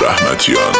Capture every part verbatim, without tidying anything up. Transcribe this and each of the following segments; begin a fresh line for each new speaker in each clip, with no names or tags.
رحمتیان.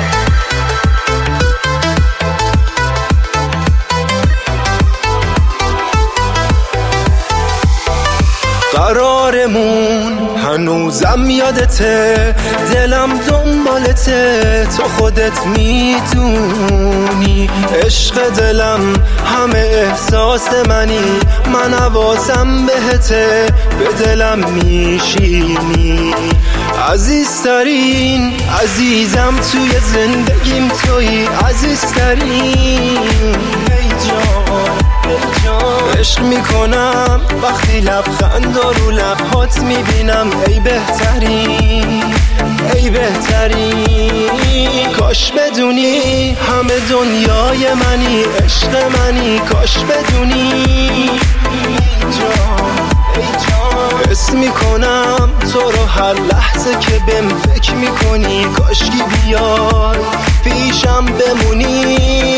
قرارمون هنوزم یادته، دلم دنبالته، تو خودت میدونی عشق دلم همه احساس منی، من حواسم بهته به دلم میشینی. عزیزترین عزیزم توی زندگیم تویی، عزیزترین ای جان ای جان. عشق میکنم وقتی لبخند رو لبهات میبینم، ای بهترین ای بهترین. کاش بدونی همه دنیای منی، عشق منی، کاش بدونی ای جان ای جان. حس میکنم تو رو هر لحظه که بهم فکر میکنی، کاشکی بیای پیشم بمونی.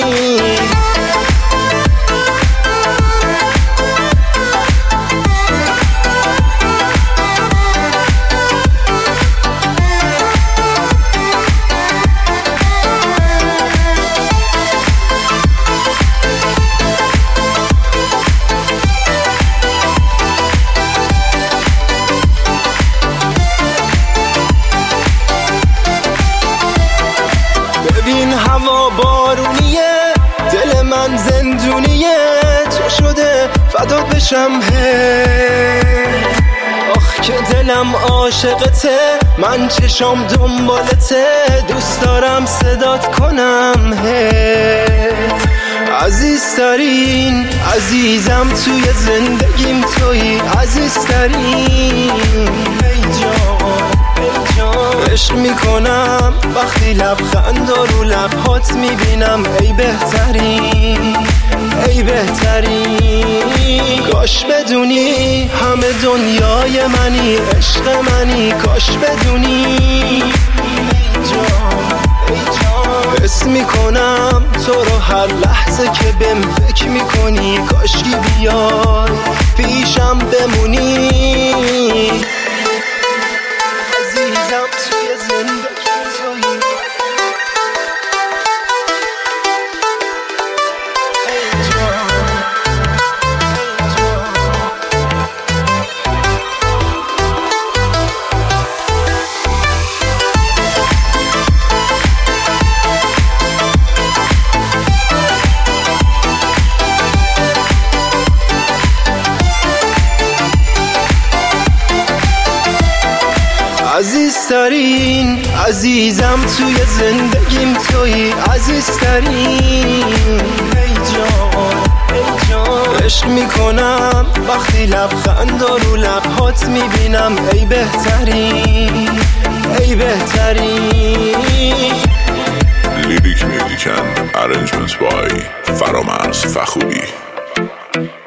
هوا بارونیه، دل من زندونیه، تو شده فدات بشم هی. آخ که دلم عاشقته، من چشام دنبالته، دوست دارم صدات کنم هی. عزیزترین عزیزم توی زندگیم تویی، عزیزترین ای جان ای جان. عشق میکنم وقتی لبخند رو لبهات میبینم، ای بهترین ای بهترین. کاش بدونی همه دنیای منی، عشق منی، کاش بدونی ای جان ای جان. حس میکنم تو رو هر لحظه که بهم فکر میکنی، کاشکی بیای پیشم بمونی. عزیزم توی زندگی تویی، ای جان ای جان. عزیزترین عزیزم توی زندگیم تویی، عزیزترین ای جان ای جان. عشق میکنم وقتی لبخند رو لبهات میبینم، ای بهترین ای بهترین.
لیریک میوزیکن ارنجمنت بای فرامرز فخوری.